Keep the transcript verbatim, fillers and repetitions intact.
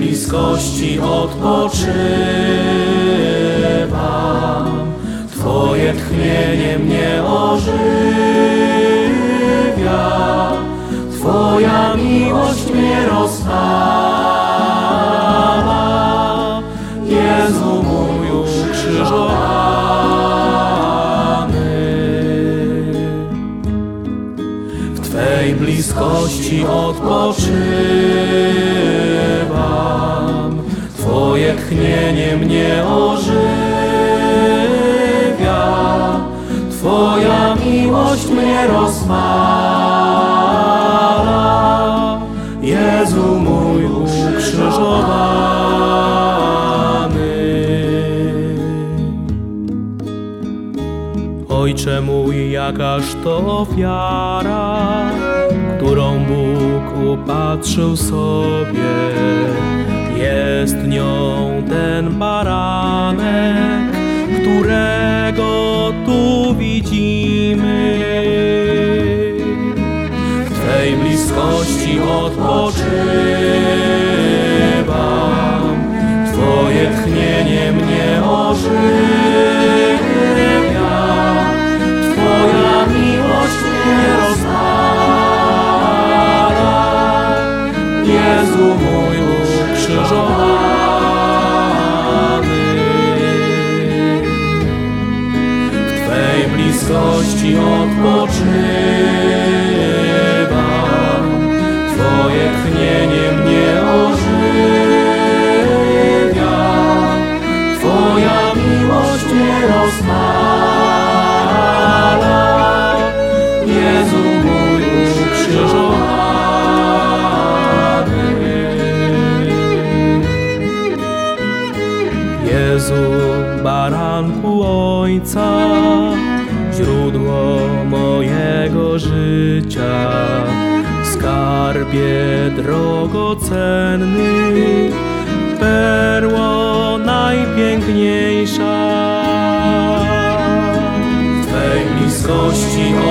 bliskości odpoczywam. Twoje tchnienie mnie ożywia, Twoja miłość mnie rozpala. Jezu mój ukrzyżowany, w Twej bliskości odpoczywam. Twoje tchnienie mnie ożywia, Twoja miłość mnie rozpala. Jezu mój ukrzyżowany. Ojcze mój, jakaż to ofiara, którą Bóg upatrzył sobie. Jest nią ten baranek, którego tu widzimy. W Twej bliskości odpoczywam. Twoje tchnienie mnie ożywia, Twoja miłość mnie rozpala. Jezu mój ukrzyżowany, w Twej bliskości odpoczywam. Twoje tchnienie mnie ożywia, Twoja miłość mnie rozpala. Jezu mój ukrzyżowany. Jezu, baranku Ojca, źródło mojego życia, skarbie drogocenny, perło najpiękniejsza. W Twej bliskości